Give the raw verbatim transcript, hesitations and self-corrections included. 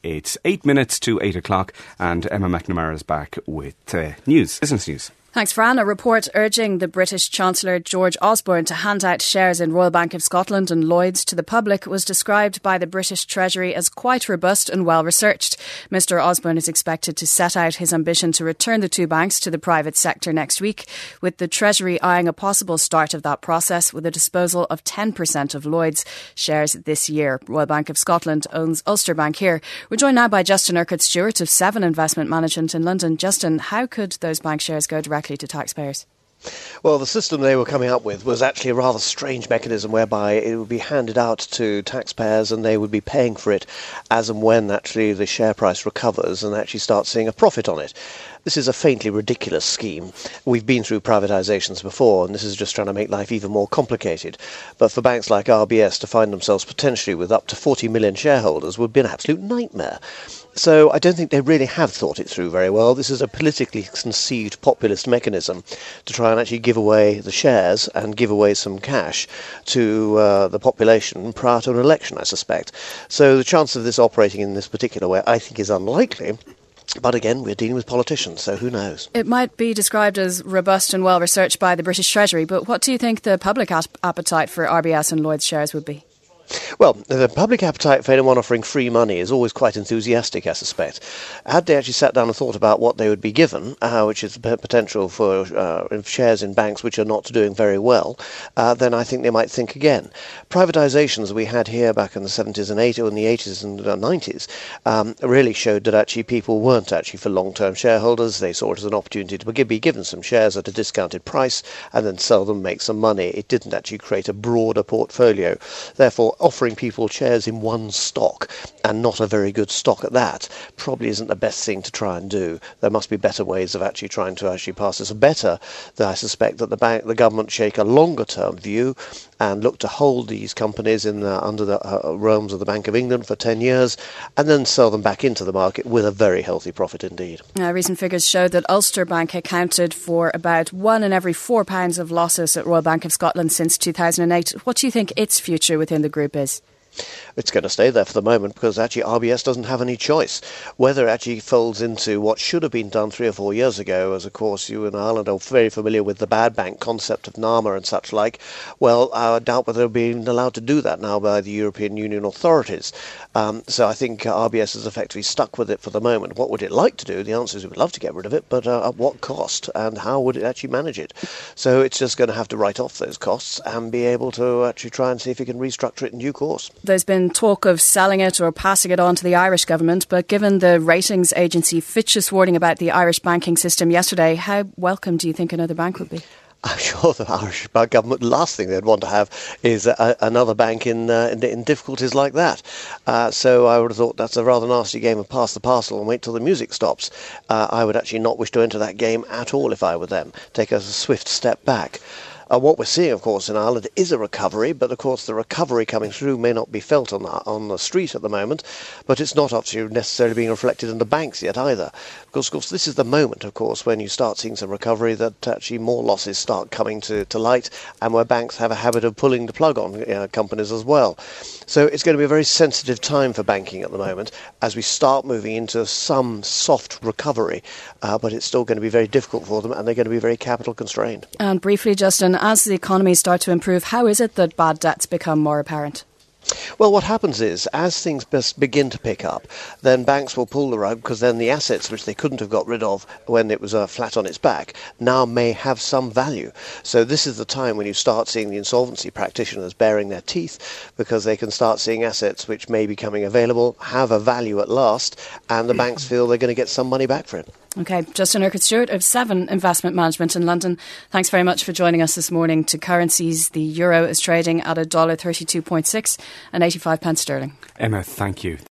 It's eight minutes to eight o'clock, and Emma McNamara is back with uh, news, business news. Thanks, Fran. A report urging the British Chancellor George Osborne to hand out shares in Royal Bank of Scotland and Lloyds to the public was described by the British Treasury as quite robust and well researched. Mister Osborne is expected to set out his ambition to return the two banks to the private sector next week, with the Treasury eyeing a possible start of that process with a disposal of ten percent of Lloyds shares this year. Royal Bank of Scotland owns Ulster Bank here. We're joined now by Justin Urquhart-Stewart of Seven Investment Management in London. Justin, how could those bank shares go directly to taxpayers? Well, the system they were coming up with was actually a rather strange mechanism whereby it would be handed out to taxpayers and they would be paying for it as and when actually the share price recovers and actually start seeing a profit on it. This is a faintly ridiculous scheme. We've been through privatisations before, and this is just trying to make life even more complicated. But for banks like R B S to find themselves potentially with up to forty million shareholders would be an absolute nightmare. So I don't think they really have thought it through very well. This is a politically conceived populist mechanism to try and actually give away the shares and give away some cash to uh, the population prior to an election, I suspect. So the chance of this operating in this particular way, I think, is unlikely. But again, we're dealing with politicians, so who knows? It might be described as robust and well researched by the British Treasury, but what do you think the public ap- appetite for R B S and Lloyds shares would be? Well, the public appetite for anyone offering free money is always quite enthusiastic, I suspect. Had they actually sat down and thought about what they would be given, uh, which is the potential for uh, shares in banks which are not doing very well, uh, then I think they might think again. Privatisations we had here back in the seventies and eighties, or in the eighties and nineties, um, really showed that actually people weren't actually for long-term shareholders. They saw it as an opportunity to be given some shares at a discounted price and then sell them, make some money. It didn't actually create a broader portfolio. Therefore, offering people shares in one stock, and not a very good stock at that, probably isn't the best thing to try and do. There must be better ways of actually trying to actually pass this. Better that I suspect that the bank, the government take a longer term view and look to hold these companies in the, under the uh, realms of the Bank of England for ten years and then sell them back into the market with a very healthy profit indeed. Uh, recent figures showed that Ulster Bank accounted for about one in every four pounds of losses at Royal Bank of Scotland since two thousand eight. What do you think its future within the group is? It's going to stay there for the moment because actually R B S doesn't have any choice. Whether it actually folds into what should have been done three or four years ago, as of course you in Ireland are very familiar with the bad bank concept of NAMA and such like, well, I doubt whether they're being allowed to do that now by the European Union authorities. Um, so I think R B S is effectively stuck with it for the moment. What would it like to do? The answer is we would love to get rid of it, but uh, at what cost and how would it actually manage it? So it's just going to have to write off those costs and be able to actually try and see if it can restructure it in due course. There's been talk of selling it or passing it on to the Irish government, but given the ratings agency Fitch's warning about the Irish banking system yesterday, how welcome do you think another bank would be? I'm sure the Irish government, the last thing they'd want to have is a, another bank in, uh, in in difficulties like that. Uh, so I would have thought that's a rather nasty game of pass the parcel and wait till the music stops. Uh, I would actually not wish to enter that game at all if I were them. Take a swift step back. Uh, what we're seeing, of course, in Ireland is a recovery, but of course the recovery coming through may not be felt on the, on the street at the moment, but it's not actually necessarily being reflected in the banks yet either. Because, of course, this is the moment, of course, when you start seeing some recovery that actually more losses start coming to, to light and where banks have a habit of pulling the plug on uh, companies as well. So it's going to be a very sensitive time for banking at the moment as we start moving into some soft recovery, uh, but it's still going to be very difficult for them and they're going to be very capital constrained. And briefly, Justin, as the economies start to improve, how is it that bad debts become more apparent? Well, what happens is, as things begin to pick up, then banks will pull the rug because then the assets which they couldn't have got rid of when it was uh, flat on its back now may have some value. So this is the time when you start seeing the insolvency practitioners baring their teeth because they can start seeing assets which may be coming available, have a value at last, and the banks feel they're going to get some money back for it. OK, Justin Urquhart-Stewart of Seven Investment Management in London. Thanks very much for joining us this morning. To currencies, the euro is trading at a dollar thirty-two point six and eighty-five pence sterling. Emma, thank you.